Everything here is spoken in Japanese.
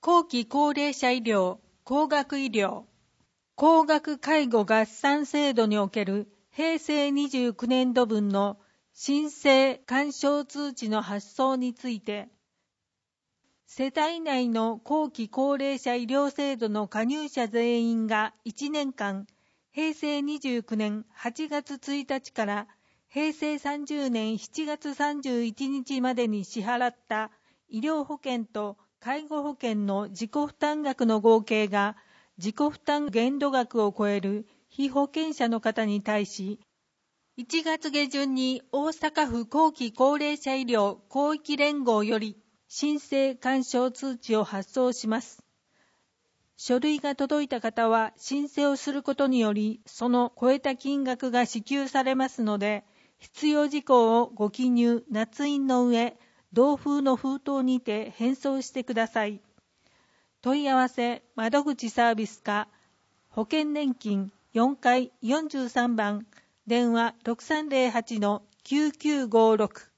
後期高齢者医療、高額医療、高額介護合算制度における平成29年度分の申請勧奨通知の発送について、世帯内の後期高齢者医療制度の加入者全員が1年間、平成29年8月1日から平成30年7月31日までに支払った医療保険と介護保険の自己負担額の合計が自己負担限度額を超える被保険者の方に対し、1月下旬に大阪府後期高齢者医療広域連合より申請勧奨通知を発送します。書類が届いた方は申請をすることにより、その超えた金額が支給されますので、必要事項をご記入、捺印の上、同封の封筒にて返送してください。問い合わせ窓口サービス課保険年金4階43番電話 6308-9956